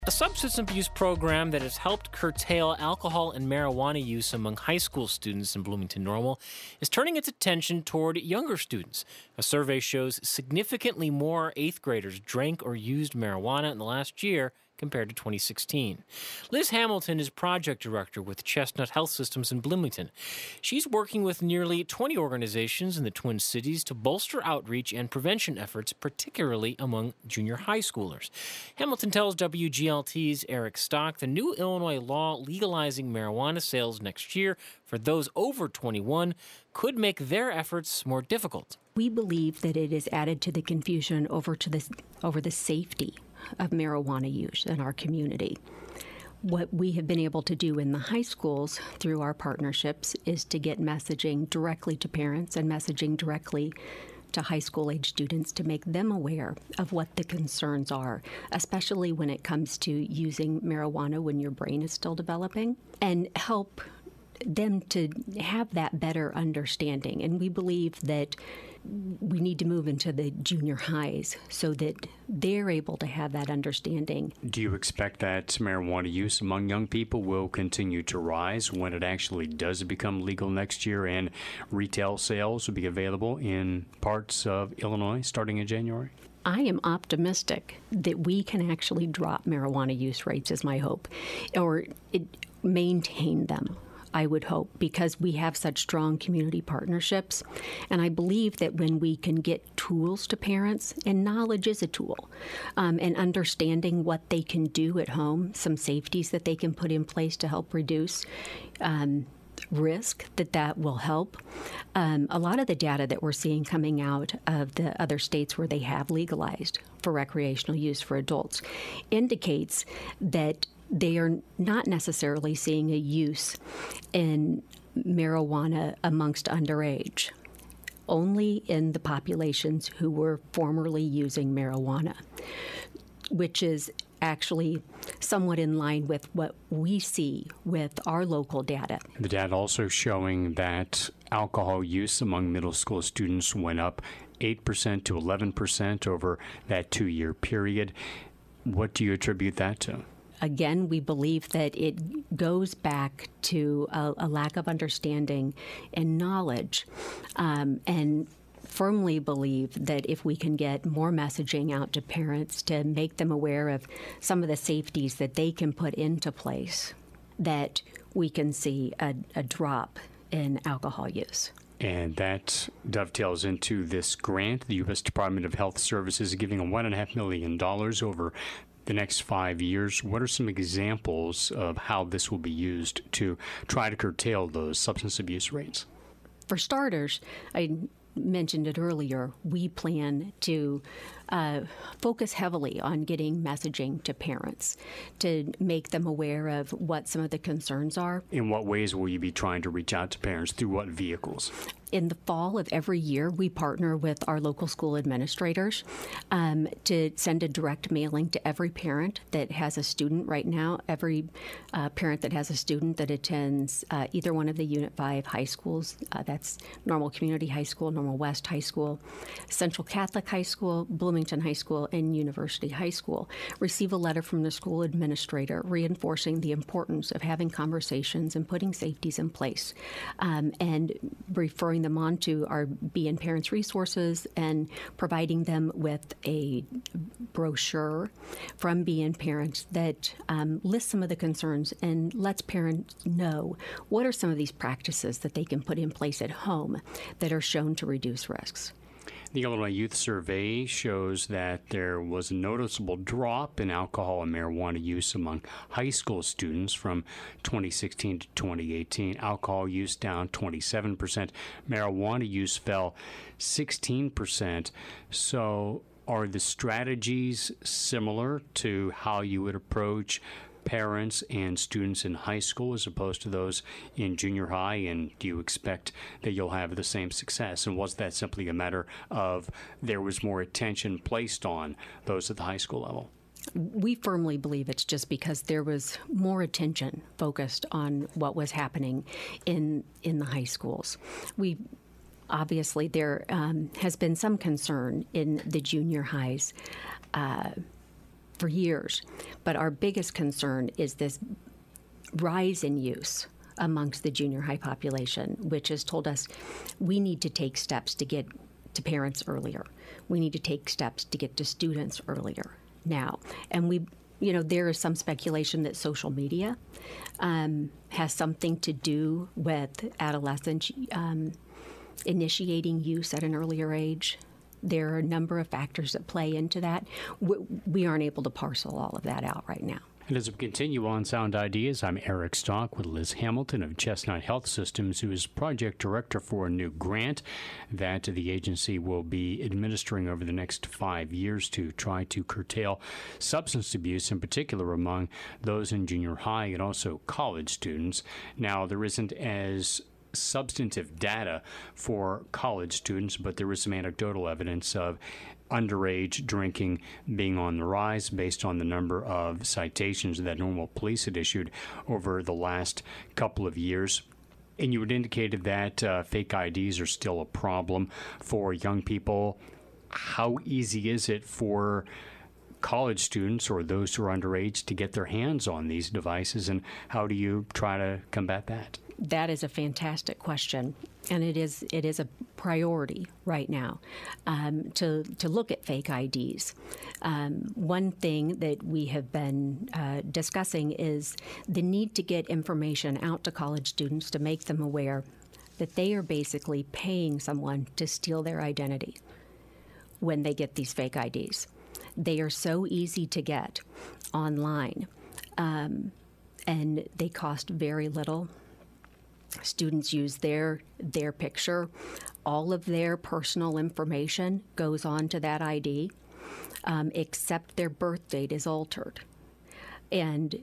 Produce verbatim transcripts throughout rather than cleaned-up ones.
A substance abuse program that has helped curtail alcohol and marijuana use among high school students in Bloomington Normal is turning its attention toward younger students. A survey shows significantly more eighth graders drank or used marijuana in the last year compared to twenty sixteen. Liz Hamilton is project director with Chestnut Health Systems in Bloomington. She's working with nearly twenty organizations in the Twin Cities to bolster outreach and prevention efforts, particularly among junior high schoolers. Hamilton tells W G L T's Eric Stock the new Illinois law legalizing marijuana sales next year for those over twenty-one could make their efforts more difficult. We believe that it is added to the confusion over to the over the safety of marijuana use in our community. What we have been able to do in the high schools through our partnerships is to get messaging directly to parents and messaging directly to high school age students to make them aware of what the concerns are, especially when it comes to using marijuana when your brain is still developing, and help them to have that better understanding. And we believe that we need to move into the junior highs so that they're able to have that understanding. Do you expect that marijuana use among young people will continue to rise when it actually does become legal next year and retail sales will be available in parts of Illinois starting in January? I am optimistic that we can actually drop marijuana use rates, is my hope, or it, maintain them. I would hope, because we have such strong community partnerships. And I believe that when we can get tools to parents, and knowledge is a tool, um, and understanding what they can do at home, some safeties that they can put in place to help reduce um, risk, that that will help. Um, a lot of the data that we're seeing coming out of the other states where they have legalized for recreational use for adults indicates that they are not necessarily seeing a use in marijuana amongst underage, only in the populations who were formerly using marijuana, which is actually somewhat in line with what we see with our local data. The data also showing that alcohol use among middle school students went up eight percent to eleven percent over that two-year period. What do you attribute that to? Again, we believe that it goes back to a, a lack of understanding and knowledge, um, and firmly believe that if we can get more messaging out to parents to make them aware of some of the safeties that they can put into place, that we can see a, a drop in alcohol use. And that dovetails into this grant. The U S Department of Health Services is giving a one point five million dollars over the next five years. What are some examples of how this will be used to try to curtail those substance abuse rates? For starters, I mentioned it earlier, we plan to uh, focus heavily on getting messaging to parents to make them aware of what some of the concerns are. In what ways will you be trying to reach out to parents? Through what vehicles? In the fall of every year, we partner with our local school administrators um, to send a direct mailing to every parent that has a student right now, every uh, parent that has a student that attends uh, either one of the Unit five high schools. Uh, that's Normal Community High School, Normal West High School, Central Catholic High School, Bloomington High School, and University High School. Receive a letter from the school administrator reinforcing the importance of having conversations and putting safeties in place, um, and referring them on to our Be In Parents resources and providing them with a brochure from Be In Parents that um, lists some of the concerns and lets parents know what are some of these practices that they can put in place at home that are shown to reduce risks. The Illinois Youth Survey shows that there was a noticeable drop in alcohol and marijuana use among high school students from twenty sixteen to twenty eighteen. Alcohol use down twenty-seven percent. Marijuana use fell sixteen percent. So are the strategies similar to how you would approach parents and students in high school as opposed to those in junior high? And do you expect that you'll have the same success? And was that simply a matter of there was more attention placed on those at the high school level? We firmly believe it's just because there was more attention focused on what was happening in in the high schools. We obviously there um, has been some concern in the junior highs. Uh, for years. But our biggest concern is this rise in use amongst the junior high population, which has told us we need to take steps to get to parents earlier. We need to take steps to get to students earlier now. And we, you know, there is some speculation that social media um, has something to do with adolescents um, initiating use at an earlier age. There are a number of factors that play into that. We, we aren't able to parcel all of that out right now. And as we continue on Sound Ideas, I'm Eric Stock with Liz Hamilton of Chestnut Health Systems, who is project director for a new grant that the agency will be administering over the next five years to try to curtail substance abuse, in particular among those in junior high and also college students. Now, there isn't as substantive data for college students, but there is some anecdotal evidence of underage drinking being on the rise based on the number of citations that Normal Police had issued over the last couple of years. And you had indicated that uh, fake I Ds are still a problem for young people. How easy is it for college students or those who are underage to get their hands on these devices, and how do you try to combat that? That is a fantastic question, and it is it is a priority right now um, to to look at fake I Ds. Um, one thing that we have been uh, discussing is the need to get information out to college students to make them aware that they are basically paying someone to steal their identity when they get these fake I Ds. They are so easy to get online, um, and they cost very little. Students use their their picture. All of their personal information goes on to that I D, um, except their birth date is altered. And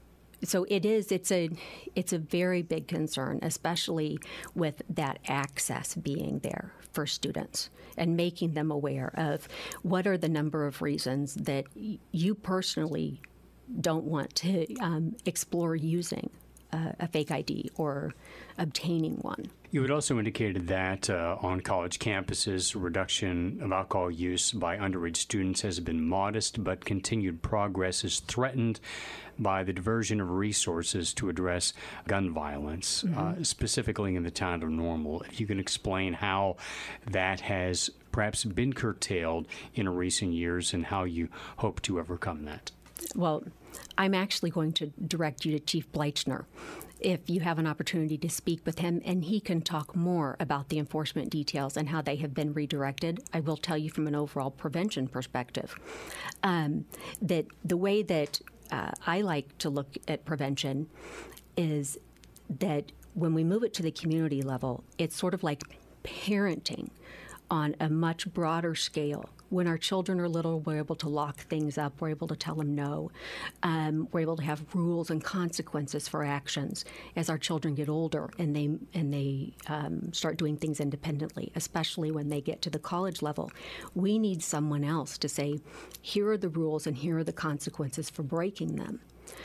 so it is, it's a, it's a very big concern, especially with that access being there for students and making them aware of what are the number of reasons that y- you personally don't want to um, explore using Uh, a fake I D or obtaining one. You had also indicated that uh, on college campuses, reduction of alcohol use by underage students has been modest, but continued progress is threatened by the diversion of resources to address gun violence, mm-hmm. uh, specifically in the town of Normal. If you can explain how that has perhaps been curtailed in recent years and how you hope to overcome that. Well, I'm actually going to direct you to Chief Bleichner if you have an opportunity to speak with him, and he can talk more about the enforcement details and how they have been redirected. I will tell you from an overall prevention perspective um, that the way that uh, I like to look at prevention is that when we move it to the community level, it's sort of like parenting on a much broader scale. When our children are little, we're able to lock things up. We're able to tell them no. Um, we're able to have rules and consequences for actions. As our children get older and they and they um, start doing things independently, especially when they get to the college level, we need someone else to say, here are the rules and here are the consequences for breaking them.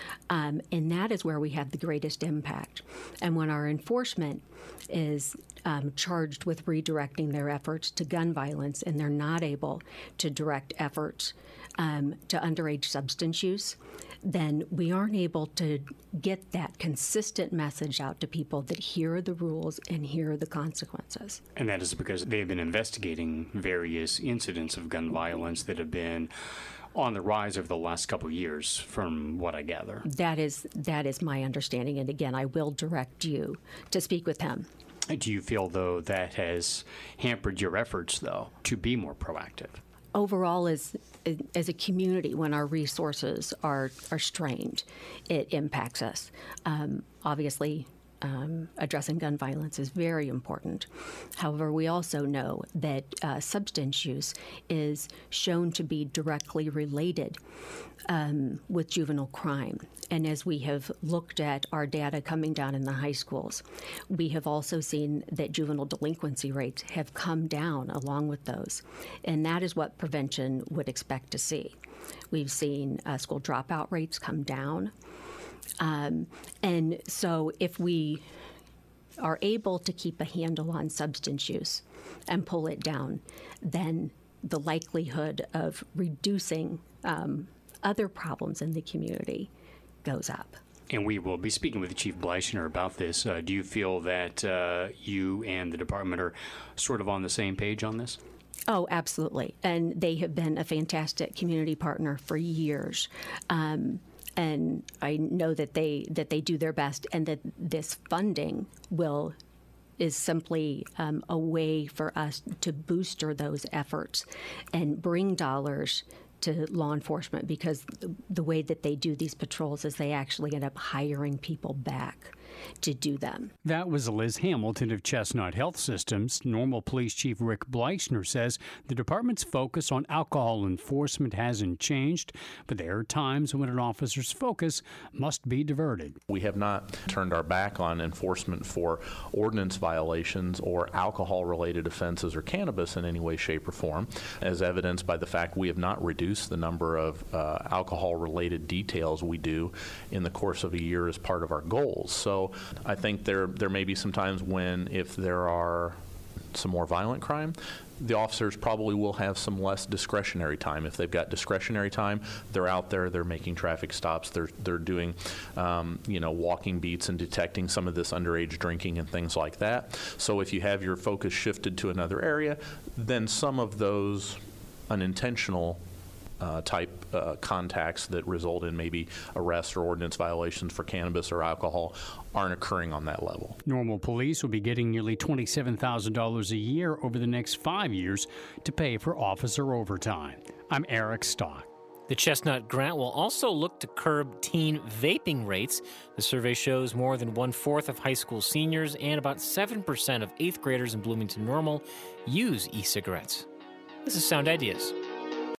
Um, and that is where we have the greatest impact. And when our enforcement is um, charged with redirecting their efforts to gun violence, and they're not able to direct efforts um, to underage substance use, then we aren't able to get that consistent message out to people that here are the rules and here are the consequences. And that is because they've been investigating various incidents of gun violence that have been on the rise over the last couple of years, from what I gather. That is that is my understanding, and again, I will direct you to speak with him. Do you feel, though, that has hampered your efforts, though, to be more proactive? Overall, as as a community, when our resources are are strained, it impacts us. Um, obviously, Um, addressing gun violence is very important. However, we also know that uh, substance use is shown to be directly related um, with juvenile crime. And as we have looked at our data coming down in the high schools, we have also seen that juvenile delinquency rates have come down along with those. And that is what prevention would expect to see. We've seen uh, school dropout rates come down. Um, and so if we are able to keep a handle on substance use and pull it down, then the likelihood of reducing um, other problems in the community goes up. And we will be speaking with Chief Bleichner about this. Uh, do you feel that uh, you and the department are sort of on the same page on this? Oh, absolutely. And they have been a fantastic community partner for years. Um, and I know that they that they do their best, and that this funding will is simply um, a way for us to booster those efforts and bring dollars to law enforcement, because the way that they do these patrols is they actually end up hiring people back to do them. That was Liz Hamilton of Chestnut Health Systems. Normal Police Chief Rick Bleichner says the department's focus on alcohol enforcement hasn't changed, but there are times when an officer's focus must be diverted. We have not turned our back on enforcement for ordinance violations or alcohol-related offenses or cannabis in any way, shape, or form, as evidenced by the fact we have not reduced the number of uh, alcohol-related details we do in the course of a year as part of our goals. So I think there there may be some times when, if there are some more violent crime, the officers probably will have some less discretionary time. If they've got discretionary time, they're out there, they're making traffic stops, they're they're doing, um, you know, walking beats and detecting some of this underage drinking and things like that. So if you have your focus shifted to another area, then some of those unintentional Uh, type uh, contacts that result in maybe arrests or ordinance violations for cannabis or alcohol aren't occurring on that level. Normal Police will be getting nearly twenty-seven thousand dollars a year over the next five years to pay for officer overtime. I'm Eric Stock. The Chestnut grant will also look to curb teen vaping rates. The survey shows more than one-fourth of high school seniors and about seven percent of eighth graders in Bloomington Normal use e-cigarettes. This is Sound Ideas.